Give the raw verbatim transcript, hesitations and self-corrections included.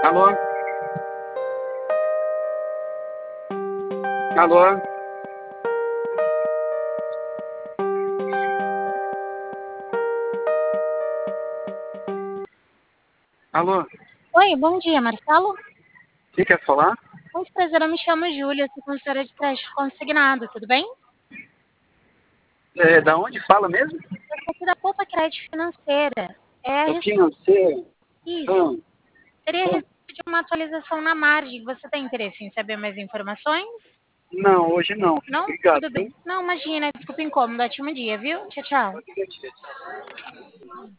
Alô? Alô? Alô? Oi, bom dia, Marcelo. Quem quer falar? Muito prazer, eu me chamo Júlia, sou consultora de crédito consignado, tudo bem? É, da onde fala mesmo? Eu sou aqui da Poupa Crédito Financeira. É a É respeito financeiro. disso. Hum, Seria a hum. respeito de uma atualização na margem. Você tem interesse em saber mais informações? Não, hoje não. Não? Obrigado, Tudo bem. viu? Não, imagina, desculpa o incômodo, ótimo dia, viu? Tchau, tchau.